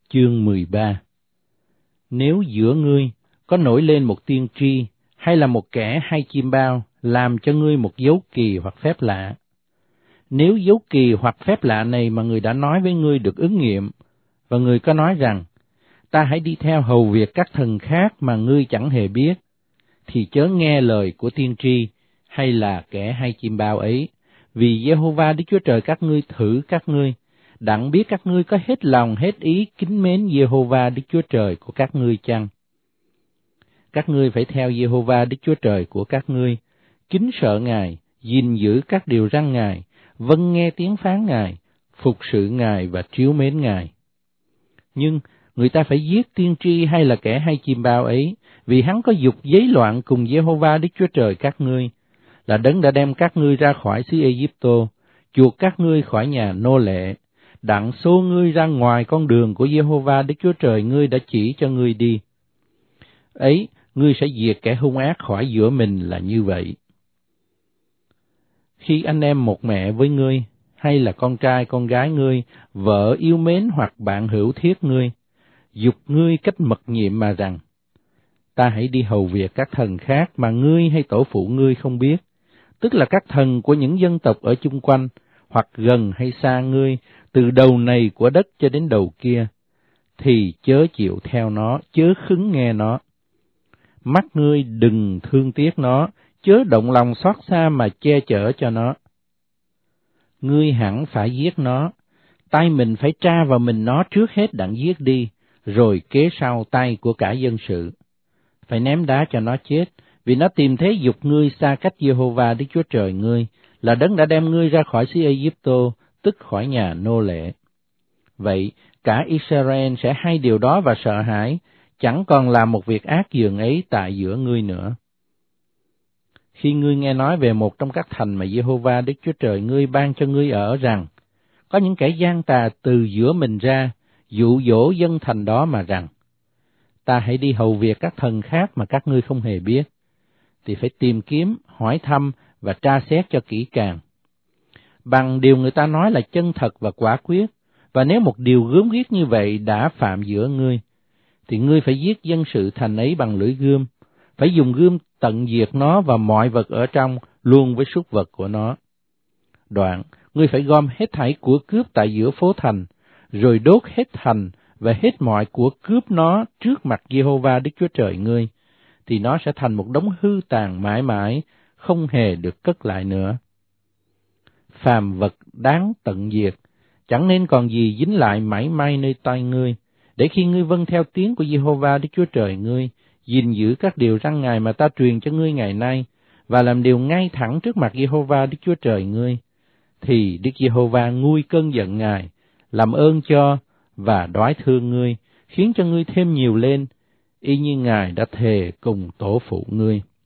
Chương 13. Nếu giữa ngươi có nổi lên một tiên tri hay là một kẻ hay chim bao làm cho ngươi một dấu kỳ hoặc phép lạ, nếu dấu kỳ hoặc phép lạ này mà người đã nói với ngươi được ứng nghiệm, và người có nói rằng, ta hãy đi theo hầu việc các thần khác mà ngươi chẳng hề biết, thì chớ nghe lời của tiên tri hay là kẻ hay chim bao ấy, vì Giê-hô-va Đức Chúa Trời các ngươi thử các ngươi, đặng biết các ngươi có hết lòng hết ý kính mến Giê-hô-va Đức Chúa Trời của các ngươi chăng. Các ngươi phải theo Giê-hô-va Đức Chúa Trời của các ngươi, kính sợ Ngài, gìn giữ các điều răn Ngài, vâng nghe tiếng phán Ngài, phục sự Ngài và trìu mến Ngài. Nhưng người ta phải giết tiên tri hay là kẻ hay chim bao ấy, vì hắn có dục giấy loạn cùng Giê-hô-va Đức Chúa Trời các ngươi, là đấng đã đem các ngươi ra khỏi xứ Ê-díp-tô, chuộc các ngươi khỏi nhà nô lệ, đặng xô ngươi ra ngoài con đường của Giê-hô-va Đức Chúa Trời ngươi đã chỉ cho ngươi đi. Ấy, ngươi sẽ diệt kẻ hung ác khỏi giữa mình là như vậy. Khi anh em một mẹ với ngươi, hay là con trai con gái ngươi, vợ yêu mến hoặc bạn hữu thiết ngươi, giục ngươi cách mật nhiệm mà rằng, ta hãy đi hầu việc các thần khác mà ngươi hay tổ phụ ngươi không biết, tức là các thần của những dân tộc ở chung quanh, hoặc gần hay xa ngươi, từ đầu này của đất cho đến đầu kia, thì chớ chịu theo nó, chớ khứng nghe nó. Mắt ngươi đừng thương tiếc nó, chớ động lòng xót xa mà che chở cho nó. Ngươi hẳn phải giết nó, tay mình phải tra vào mình nó trước hết đặng giết đi, rồi kế sau tay của cả dân sự. Phải ném đá cho nó chết, vì nó tìm thế giục ngươi xa cách Giê-hô-va Đức Chúa Trời ngươi, là đấng đã đem ngươi ra khỏi xứ Ê-díp-tô, tức khỏi nhà nô lệ. Vậy, cả Israel sẽ hay điều đó và sợ hãi, chẳng còn làm một việc ác dường ấy tại giữa ngươi nữa. Khi ngươi nghe nói về một trong các thành mà Giê-hô-va Đức Chúa Trời ngươi ban cho ngươi ở rằng, có những kẻ gian tà từ giữa mình ra, dụ dỗ dân thành đó mà rằng, ta hãy đi hầu việc các thần khác mà các ngươi không hề biết, thì phải tìm kiếm, hỏi thăm và tra xét cho kỹ càng. Bằng điều người ta nói là chân thật và quả quyết, và nếu một điều gớm ghiếc như vậy đã phạm giữa ngươi, thì ngươi phải giết dân sự thành ấy bằng lưỡi gươm, phải dùng gươm tận diệt nó và mọi vật ở trong, luôn với súc vật của nó. Đoạn, ngươi phải gom hết thảy của cướp tại giữa phố thành, rồi đốt hết thành và hết mọi của cướp nó trước mặt Giê-hô-va Đức Chúa Trời ngươi, thì nó sẽ thành một đống hư tàn mãi mãi, không hề được cất lại nữa. Phàm vật đáng tận diệt, chẳng nên còn gì dính lại mảy may nơi tay ngươi, để khi ngươi vâng theo tiếng của Giê-hô-va Đức Chúa Trời ngươi, gìn giữ các điều răn Ngài mà ta truyền cho ngươi ngày nay, và làm điều ngay thẳng trước mặt Giê-hô-va Đức Chúa Trời ngươi, thì Đức Giê-hô-va nguôi cơn giận Ngài, làm ơn cho và đoái thương ngươi, khiến cho ngươi thêm nhiều lên, y như Ngài đã thề cùng tổ phụ ngươi.